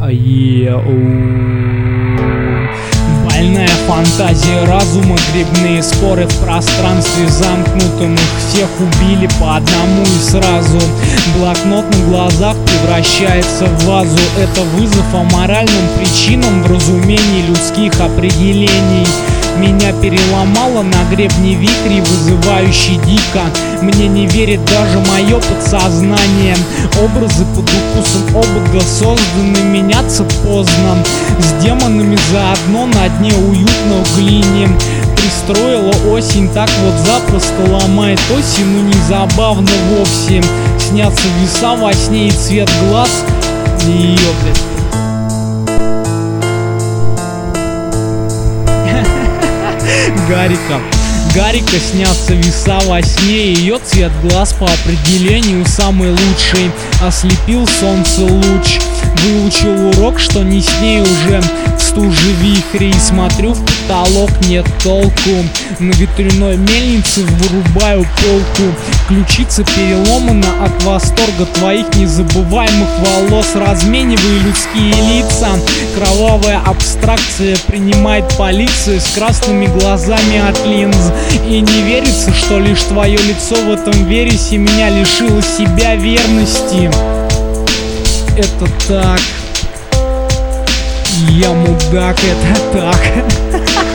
Больная фантазия разума, грибные споры в пространстве замкнутом. Их всех убили по одному и сразу. Блокнот на глазах превращается в вазу. Это вызов аморальным причинам в разумении людских определений. Меня переломало на гребне вихрей, вызывающий дико. Мне не верит даже мое подсознание. Образы под укусом обода созданы, меняться поздно. С демонами заодно на дне уютно в глине. Пристроила осень, так вот запросто ломает осень. Ну не забавно вовсе. Снятся веса во сне и цвет глаз ее, блядь. Гарика снятся веса во сне. Ее цвет глаз по определению самый лучший. Ослепил солнце луч. Выучил урок, что не с ней уже в стуже вихрей. Смотрю в потолок, нет толку. На ветряной мельнице вырубаю полку. Ключица переломана от восторга твоих незабываемых волос. Размениваю людские лица. Кровавая абстракция принимает полиция с красными глазами от линз. И не верится, что лишь твое лицо в этом вересе меня лишило себя верности. Это так. Я мудак, это так.